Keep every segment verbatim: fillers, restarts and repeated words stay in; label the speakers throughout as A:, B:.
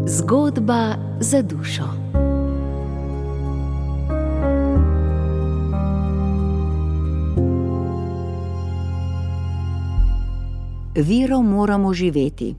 A: Zgodba za dušo. Vero moramo živeti.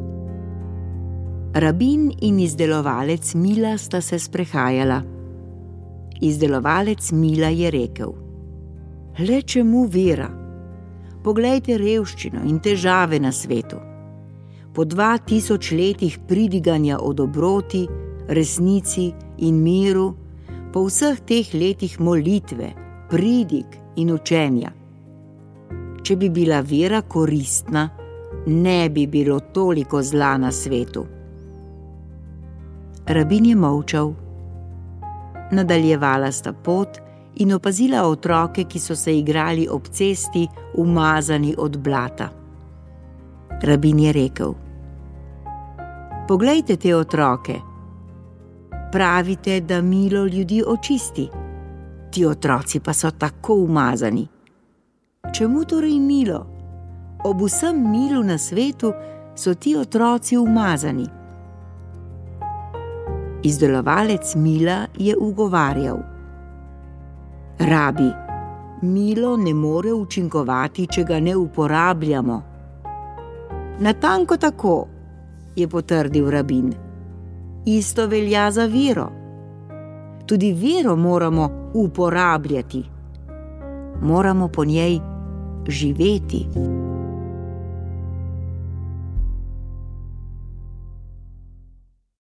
A: Rabin in izdelovalec mila sta se sprehajala. Izdelovalec mila je rekel: Le čemu vera? Poglejte revščino in težave na svetu. Po dva tisoč letih pridiganja o dobroti, resnici in miru, po vseh teh letih molitve, pridig in učenja. Če bi bila vera koristna, ne bi bilo toliko zla na svetu. Rabin je molčal. Nadaljevala sta pot in opazila otroke, ki so se igrali ob cesti, umazani od blata. Rabin je rekel: Poglejte te otroke. Pravite, da milo ljudi očisti. Ti otroci pa so tako umazani. Čemu torej milo? Ob vsem milu na svetu so ti otroci umazani. Izdelovalec mila je ugovarjal: Rabi, milo ne more učinkovati, če ga ne uporabljamo. Natanko tako, je potrdil Rabin. Isto velja za vero. Tudi vero moramo uporabljati. Moramo po njej živeti.